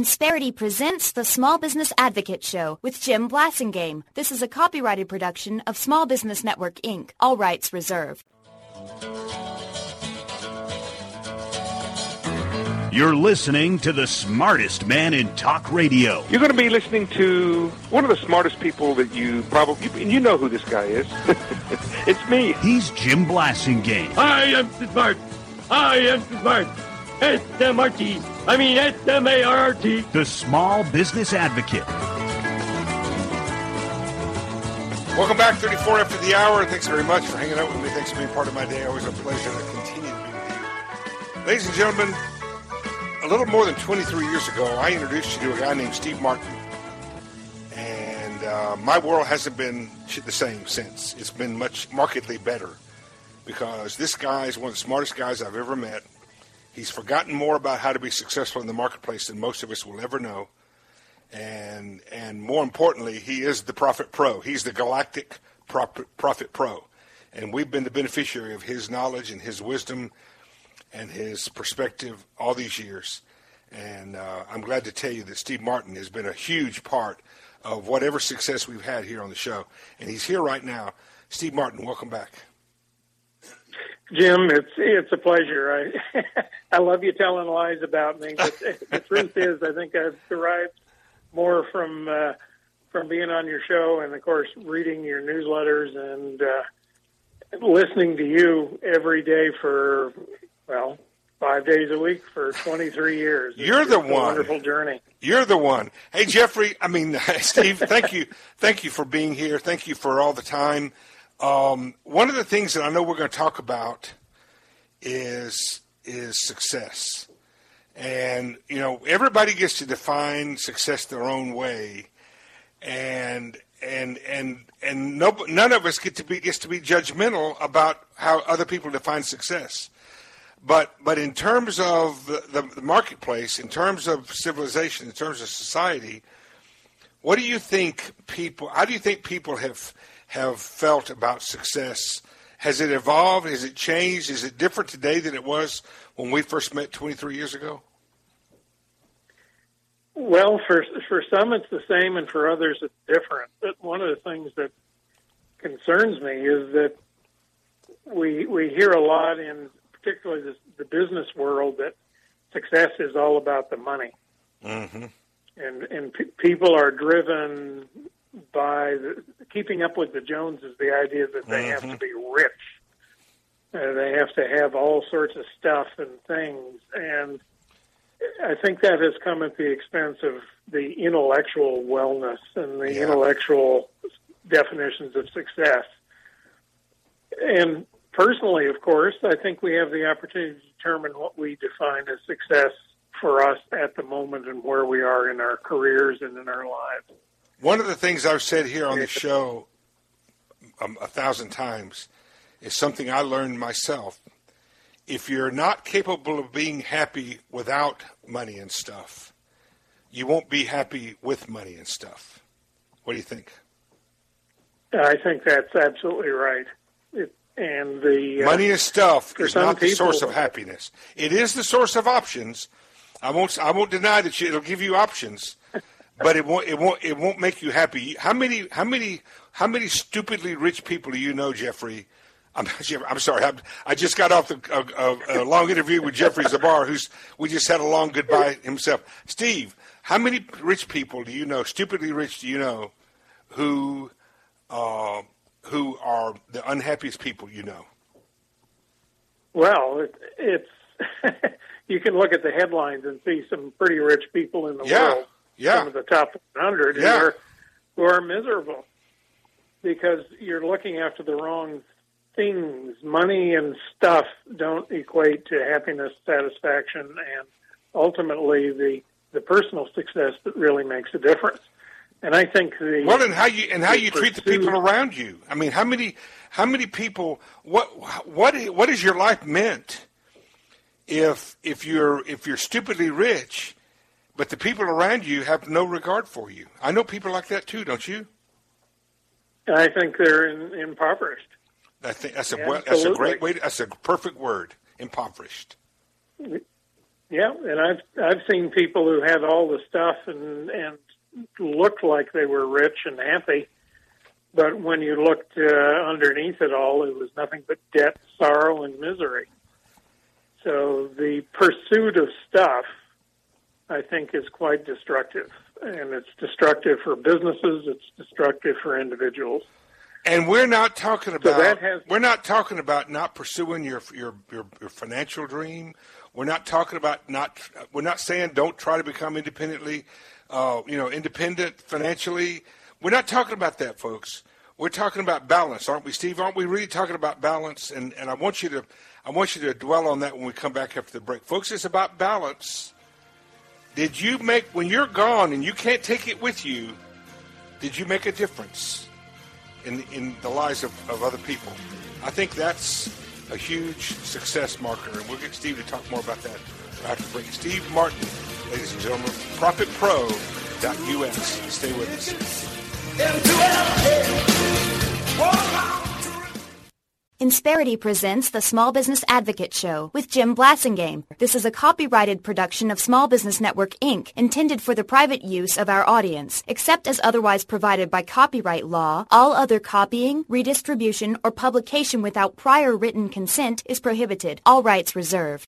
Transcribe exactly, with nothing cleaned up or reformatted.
Insperity presents the Small Business Advocate Show with Jim Blasingame. This is a copyrighted production of Small Business Network, Incorporated. All rights reserved. You're listening to the smartest man in talk radio. You're going to be listening to one of the smartest people that you probably, and you know who this guy is. It's me. He's Jim Blasingame. I am smart. I am smart. S M R T. I mean S M A R R T. The Small Business Advocate. Welcome back, thirty-four after the hour. Thanks very much for hanging out with me. Thanks for being part of my day. Always a pleasure to continue to be with you. Ladies and gentlemen, a little more than twenty-three years ago, I introduced you to a guy named Steve Martin. And uh, my world hasn't been the same since. It's been much markedly better because this guy is one of the smartest guys I've ever met. He's forgotten more about how to be successful in the marketplace than most of us will ever know. And and more importantly, he is the Profit Pro. He's the Galactic Profit Pro. And we've been the beneficiary of his knowledge and his wisdom and his perspective all these years. And uh, I'm glad to tell you that Steve Martin has been a huge part of whatever success we've had here on the show. And he's here right now. Steve Martin, welcome back. Jim, it's it's a pleasure. I I love you telling lies about me, but the truth is I think I've derived more from uh, from being on your show and, of course, reading your newsletters and uh, listening to you every day for, well, five days a week for twenty-three years. You're it's the a one. Wonderful journey. You're the one. Hey, Jeffrey, I mean, Steve, thank you. Thank you for being here. Thank you for all the time. Um, one of the things that I know we're going to talk about is is success. And, you know, everybody gets to define success their own way. And and and and no, none of us get to be gets to be judgmental about how other people define success. But but in terms of the, the, the marketplace, in terms of civilization, in terms of society, what do you think people? How do you think people have have felt about success? Has it evolved? Has it changed? Is it different today than it was when we first met twenty-three years ago? Well, for for some it's the same, and for others it's different. But one of the things that concerns me is that we we hear a lot in particularly the, the business world that success is all about the money, mm-hmm. and and pe- people are driven by the, keeping up with the Joneses, the idea that they mm-hmm. have to be rich, uh, they have to have all sorts of stuff and things, and I think that has come at the expense of the intellectual wellness and the yeah. intellectual definitions of success. And personally, of course, I think we have the opportunity to determine what we define as success for us at the moment and where we are in our careers and in our lives. One of the things I've said here on the show um, a thousand times is something I learned myself. If you're not capable of being happy without money and stuff, you won't be happy with money and stuff. What do you think? I think that's absolutely right. It, and the uh, money and stuff is not the people, source of happiness. It is the source of options. I won't. I won't deny that it'll give you options. But it won't. It won't. It won't make you happy. How many? How many? How many stupidly rich people do you know, Jeffrey? I'm. I'm sorry. I'm, I just got off the, a, a, a long interview with Jeffrey Zabar, who's. We just had a long goodbye himself. Steve, how many rich people do you know? Stupidly rich do you know? Who, uh, who are the unhappiest people you know? Well, it, it's. You can look at the headlines and see some pretty rich people in the yeah. world. Yeah. Some of the top one hundred yeah. who, are, who are miserable because you're looking after the wrong things. Money and stuff don't equate to happiness, satisfaction, and ultimately the, the personal success that really makes a difference. And I think the well, and how you and how you pursuit, treat the people around you. I mean, how many how many people? What what what is your life meant if if you're if you're stupidly rich? But the people around you have no regard for you. I know people like that too, don't you? I think they're in, impoverished. I think that's a Absolutely. that's a great way. To, that's a perfect word. Impoverished. Yeah, and I've I've seen people who had all the stuff and and looked like they were rich and happy, but when you looked uh, underneath it all, it was nothing but debt, sorrow, and misery. So the pursuit of stuff, I think, is quite destructive, and it's destructive for businesses. It's destructive for individuals. And we're not talking about so that has, we're not talking about not pursuing your, your your your financial dream. We're not talking about not we're not saying don't try to become independently, uh, you know, independent financially. We're not talking about that, folks. We're talking about balance, aren't we, Steve? Aren't we really talking about balance? And and I want you to I want you to dwell on that when we come back after the break, folks. It's about balance. Did you make when you're gone and you can't take it with you? Did you make a difference in in the lives of, of other people? I think that's a huge success marker, and we'll get Steve to talk more about that after the break. Steve Martin, ladies and gentlemen, profit pro dot U S. Stay with us. Insperity presents the Small Business Advocate Show with Jim Blasingame. This is a copyrighted production of Small Business Network, Incorporated, intended for the private use of our audience. Except as otherwise provided by copyright law, all other copying, redistribution, or publication without prior written consent is prohibited. All rights reserved.